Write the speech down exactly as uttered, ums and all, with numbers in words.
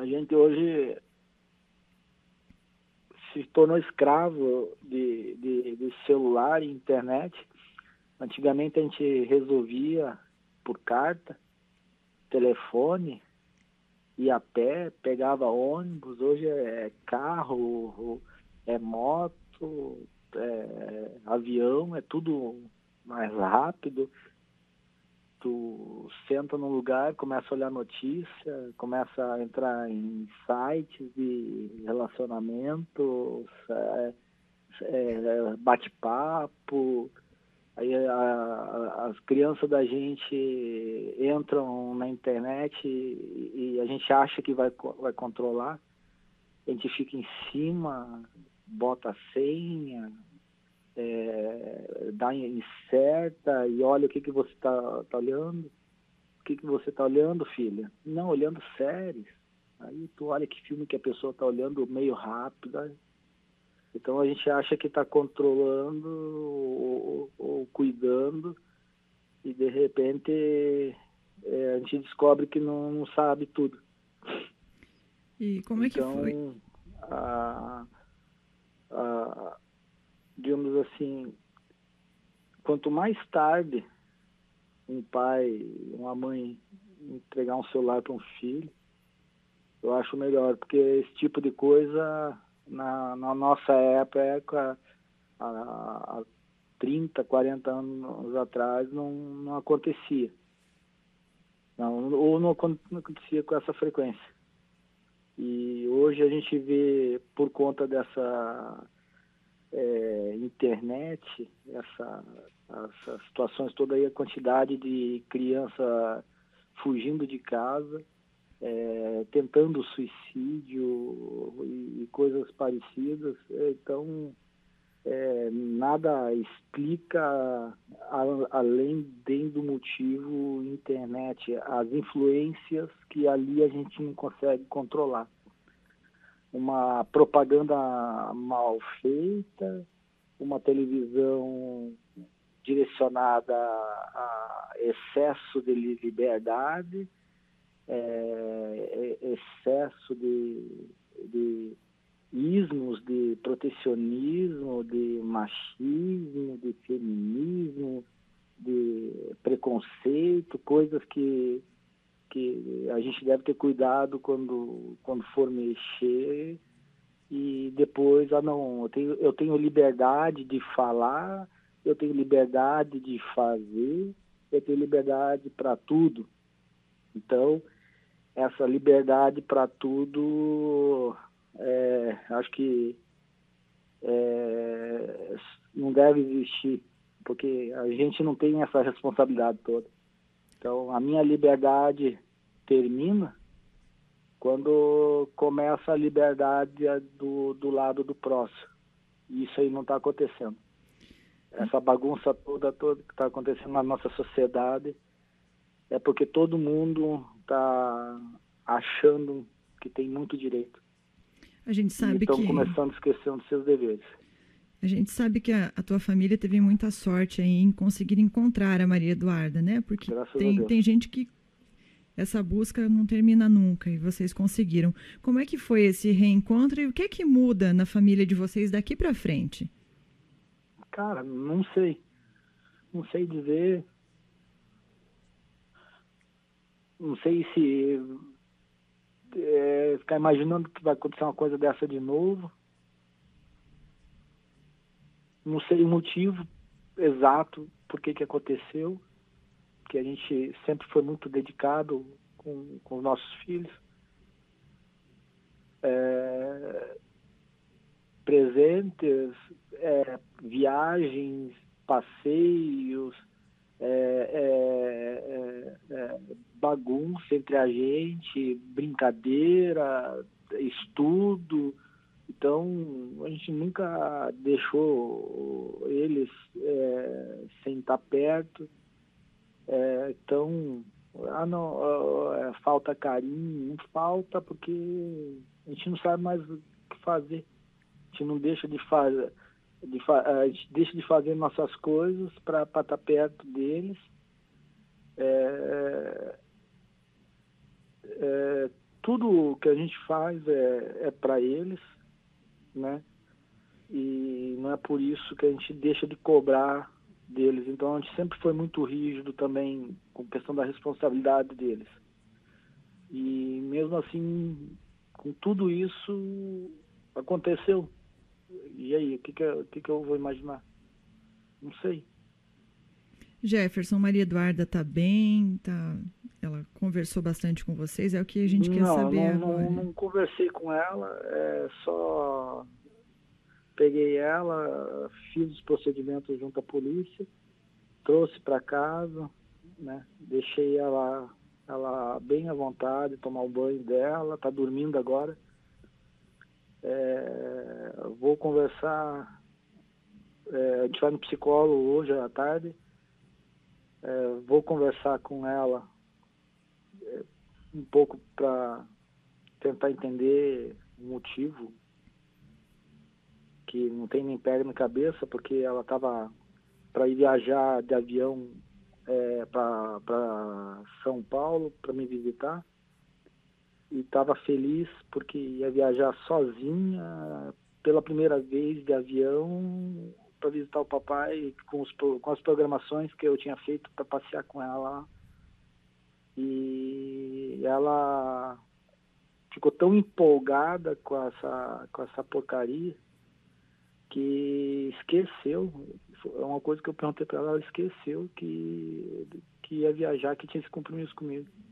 A gente hoje se tornou escravo de, de, de celular e internet. Antigamente a gente resolvia por carta, telefone, ia a pé, pegava ônibus. Hoje é carro, é moto, é avião, é tudo mais rápido. Tu senta num lugar, começa a olhar notícia, começa a entrar em sites de relacionamento, é, é, bate-papo. Aí a, a, as crianças da gente entram na internet e, e a gente acha que vai, vai controlar. A gente fica em cima, bota a senha, é, dá inserta e olha o que, que você está tá olhando. O que, que você está olhando, filha? Não, olhando séries. Aí tu olha que filme que a pessoa está olhando meio rápido. Aí. Então a gente acha que está controlando ou, ou cuidando e de repente é, a gente descobre que não, não sabe tudo. E como é que então, foi? A, a, digamos assim, quanto mais tarde um pai, uma mãe entregar um celular para um filho, eu acho melhor, porque esse tipo de coisa na, na nossa época, há, há trinta, quarenta anos atrás, não, não acontecia. Não, ou não acontecia com essa frequência. E hoje a gente vê, por conta dessa é, internet, essa, essas situações todas aí, a quantidade de criança fugindo de casa, é, tentando suicídio e, e coisas parecidas. Então, é, nada explica a, além do motivo internet, as influências que ali a gente não consegue controlar. Uma propaganda mal feita, uma televisão direcionada a excesso de liberdade, é, excesso de, de ismos, de protecionismo, de machismo, de feminismo, de preconceito, coisas que, que a gente deve ter cuidado quando, quando for mexer. E depois, ah não, eu tenho, eu tenho liberdade de falar, eu tenho liberdade de fazer, eu tenho liberdade para tudo. Então, essa liberdade para tudo, é, acho que é, não deve existir, porque a gente não tem essa responsabilidade toda. Então, a minha liberdade termina quando começa a liberdade do, do lado do próximo. E isso aí não está acontecendo. Essa bagunça toda, toda que está acontecendo na nossa sociedade é porque todo mundo está achando que tem muito direito. A gente sabe e estão que... começando a esquecer dos seus deveres. A gente sabe que a, a tua família teve muita sorte aí em conseguir encontrar a Maria Eduarda, né? Porque tem, tem gente que essa busca não termina nunca e vocês conseguiram. Como é que foi esse reencontro e o que é que muda na família de vocês daqui para frente? Cara, não sei. Não sei dizer. Não sei se é, ficar imaginando que vai acontecer uma coisa dessa de novo. Não sei o motivo exato por que que aconteceu, que a gente sempre foi muito dedicado com, com os nossos filhos. É, presentes, é, viagens, passeios, é, é, é, bagunça entre a gente, brincadeira, estudo. Então, a gente nunca deixou eles é, sem estar perto. É, então, ah, não, é, falta carinho, não falta porque a gente não sabe mais o que fazer. A gente não deixa de fazer, de fa a gente deixa de fazer nossas coisas para estar perto deles. É, é, tudo que a gente faz é, é para eles, né? E não é por isso que a gente deixa de cobrar deles. Então a gente sempre foi muito rígido também com a questão da responsabilidade deles. E mesmo assim, com tudo isso, aconteceu. E aí, o que que, eu, o que que eu vou imaginar? Não sei. Jefferson, Maria Eduarda está bem? Tá... Ela conversou bastante com vocês? É o que a gente não, quer saber não, agora. Não, não conversei com ela, é só peguei ela, fiz os procedimentos junto à polícia, trouxe para casa, né? Deixei ela, ela bem à vontade, tomar o banho dela, está dormindo agora. É, vou conversar, é, a gente vai no psicólogo hoje à tarde, é, vou conversar com ela é, um pouco para tentar entender o motivo, que não tem nem pé nem cabeça, porque ela estava para ir viajar de avião é, para São Paulo para me visitar, e estava feliz porque ia viajar sozinha pela primeira vez de avião para visitar o papai com, os, com as programações que eu tinha feito para passear com ela lá. E ela ficou tão empolgada com essa, com essa porcaria que esqueceu. É uma coisa que eu perguntei para ela, ela esqueceu que, que ia viajar, que tinha esse compromisso comigo.